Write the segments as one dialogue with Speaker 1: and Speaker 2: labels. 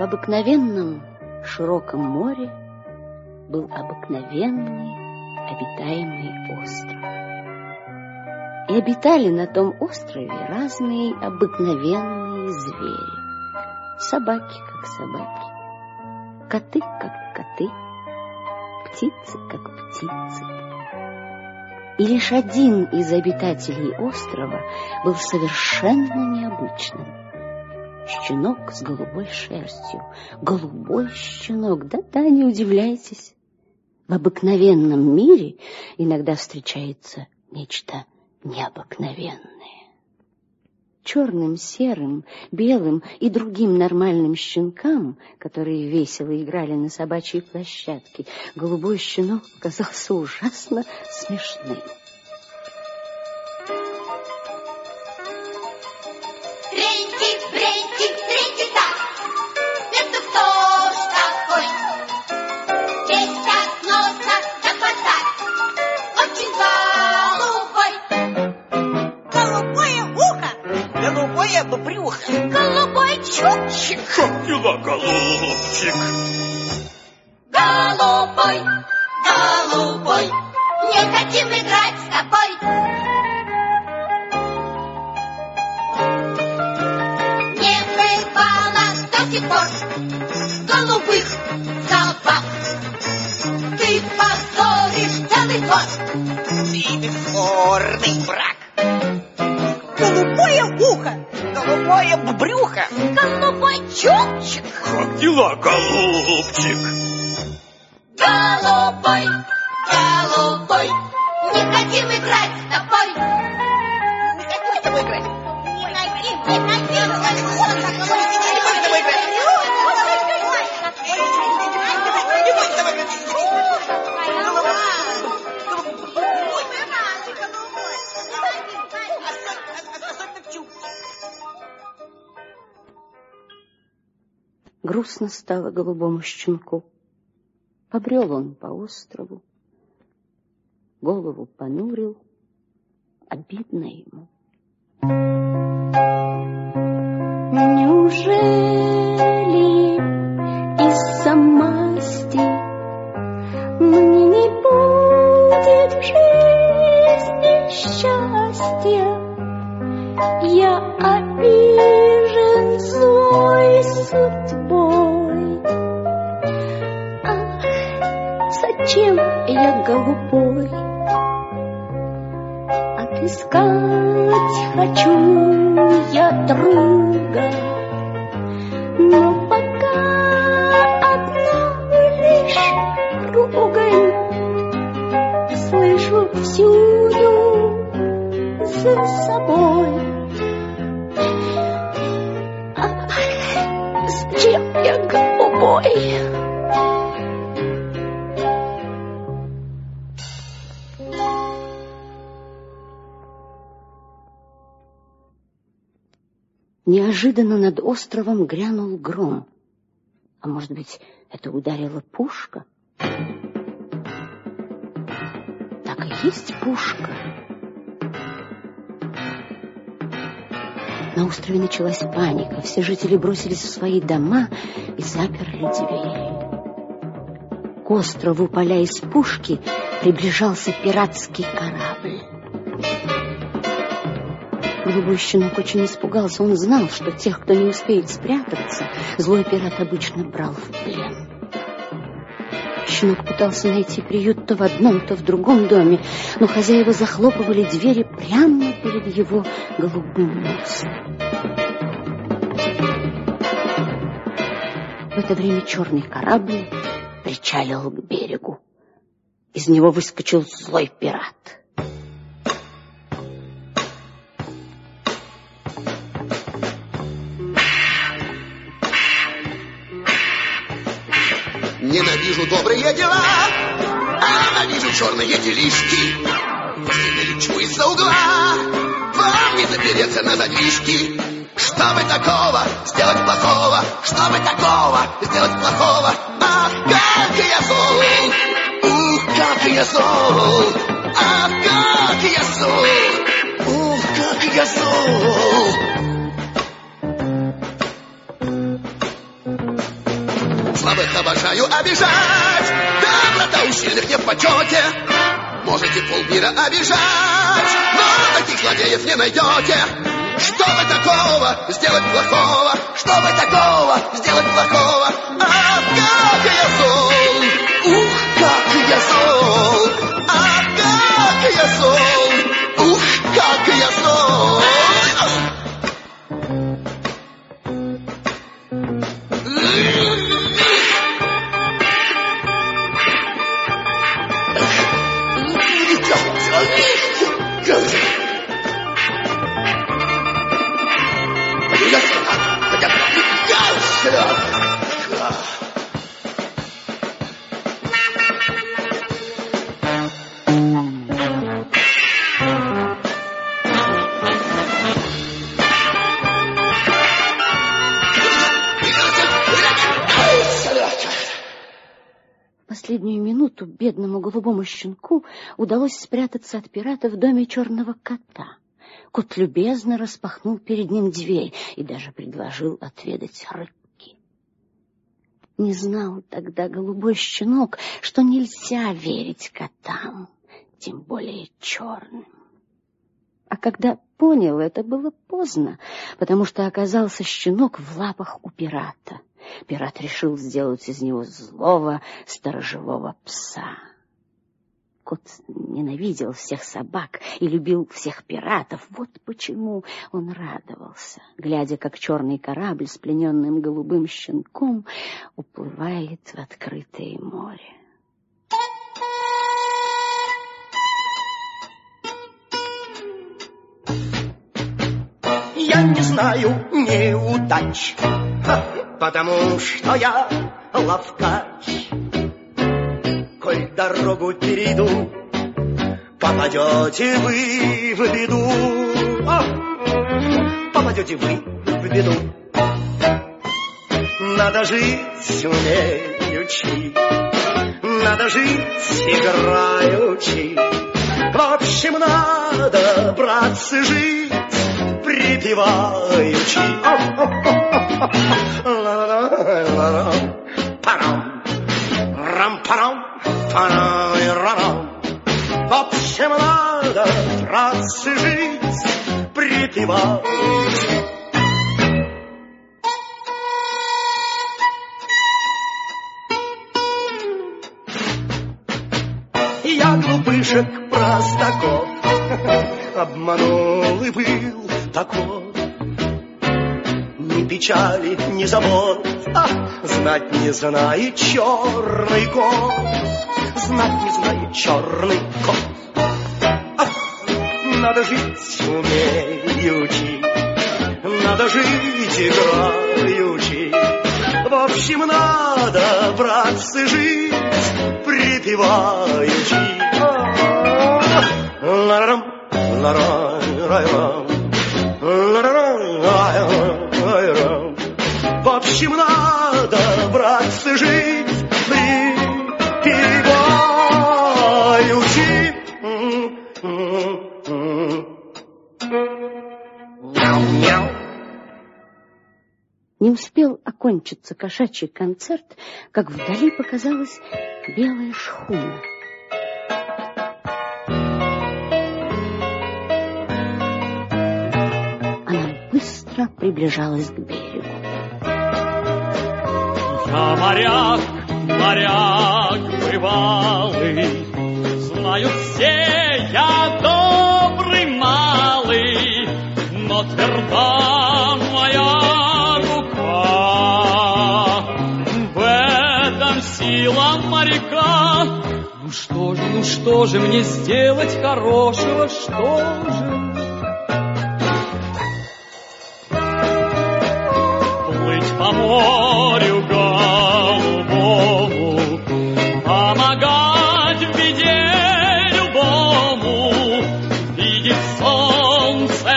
Speaker 1: обыкновенном широком море был обыкновенный обитаемый остров. И обитали на том острове разные обыкновенные звери. Собаки, как собаки, коты, как коты, птицы, как птицы. И лишь один из обитателей острова был совершенно необычным. Щенок с голубой шерстью. Голубой щенок. Да-да, не удивляйтесь. В обыкновенном мире иногда встречается нечто необыкновенное. Черным, серым, белым и другим нормальным щенкам, которые весело играли на собачьей площадке, голубой щенок казался ужасно смешным.
Speaker 2: Голубой чубчик.
Speaker 3: Как дела, голубчик?
Speaker 2: Голубой, голубой, не хотим играть с тобой. Не бывало до сих пор голубых собак. Ты позоришь целый двор.
Speaker 4: Ты бесспорный враг. Голубое ухо, голубое брюхо,
Speaker 2: голубой чубчик.
Speaker 3: Как дела, голубчик?
Speaker 2: Голубой, голубой, не хотим играть с тобой.
Speaker 4: Не хотим с тобой играть.
Speaker 2: Не хотим, не хотим.
Speaker 1: Грустно стало голубому щенку. Побрел он по острову, голову понурил, обидно ему. Неужели из-за масти мне не будет в жизни счастья? Я обижен злой судьбой. Ах, зачем я голубой? Отыскать хочу я друга, но пока одна лишь ругань слышу всюду за собой. Зачем я голубой? Неожиданно над островом грянул гром. А может быть, это ударила пушка? Так и есть пушка. На острове началась паника. Все жители бросились в свои дома и заперли двери. К острову, паля из пушки, приближался пиратский корабль. Голубой щенок очень испугался. Он знал, что тех, кто не успеет спрятаться, злой пират обычно брал в плен. Щенок пытался найти приют то в одном, то в другом доме, но хозяева захлопывали двери прямо перед его голубым носом. В это время черный корабль причалил к берегу. Из него выскочил злой пират.
Speaker 5: Ненавижу добрые дела, а ненавижу черные делишки. Сильно лечу из-за угла, вам не запереться на задвижки. Что бы такого сделать плохого? Что бы такого сделать плохого? Ах, как я зол! Ух, как я зол! Ах, как я зол! Ух, как я зол! обожаю обижать. Доброта у сильных не в почете. Можете полмира обижать, но таких злодеев не найдете. Что вы такого сделать плохого? Что вы такого сделать плохого? Ах, как я зол! Ух, как я зол! Ах, как я зол! Ух, как я зол!
Speaker 1: Последнюю минуту бедному голубому щенку удалось спрятаться от пирата в доме черного кота. Кот любезно распахнул перед ним дверь и даже предложил отведать рыбки. Не знал тогда голубой щенок, что нельзя верить котам, тем более черным. А когда понял, это было поздно, потому что оказался щенок в лапах у пирата. Пират решил сделать из него злого сторожевого пса. Кот ненавидел всех собак и любил всех пиратов. Вот почему он радовался, глядя, как черный корабль с плененным голубым щенком уплывает в открытое море.
Speaker 6: Я не знаю неудач, потому что я ловкач. Коль дорогу перейду, попадете вы в беду. Попадете вы в беду. Надо жить умеючи, надо жить играючи. В общем, надо, братцы, жить припеваючи. Парам, рам-парам, парам-рам. В общем, надо, братцы, жить припеваючи. Я глупышек простаков обманул и был таков. Ни печали, ни забот, знать не знает черный кот. Знать не знает черный кот. Надо жить умеючи, надо жить играючи. В общем, надо, братцы, жить припеваючи. Ла-рам, ла-рам, ла-рам. В общем, надо, братцы, жить припеваючи. Мяу-мяу.
Speaker 1: Не успел окончиться кошачий концерт, как вдали показалась белая шхуна. Она быстро приближалась к берегу.
Speaker 3: Я моряк, моряк бывалый, знают все, я добрый малый, но тверда моя рука. В этом сила моряка. Ну что же мне сделать хорошего, что же? Плыть по морю голубому, помогать в беде любому, видеть солнце,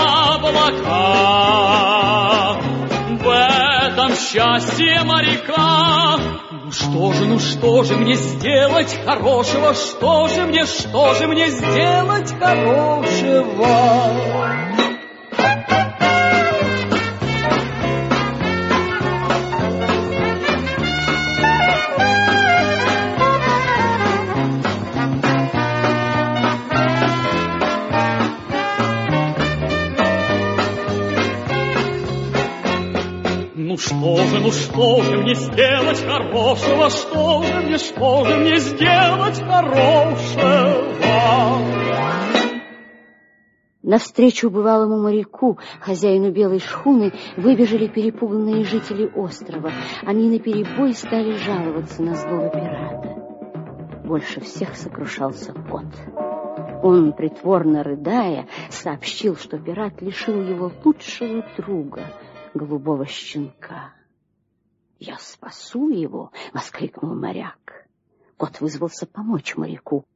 Speaker 3: облака. В этом счастье моряка. Ну что же мне сделать хорошего, что же мне сделать хорошего? что же мне сделать хорошего? Что же мне сделать хорошего?
Speaker 1: Навстречу бывалому моряку, хозяину белой шхуны, выбежали перепуганные жители острова. Они наперебой стали жаловаться на злого пирата. Больше всех сокрушался кот. Он, притворно рыдая, сообщил, что пират лишил его лучшего друга, голубого щенка. «Я спасу его!» — воскликнул моряк. Кот вызвался помочь моряку.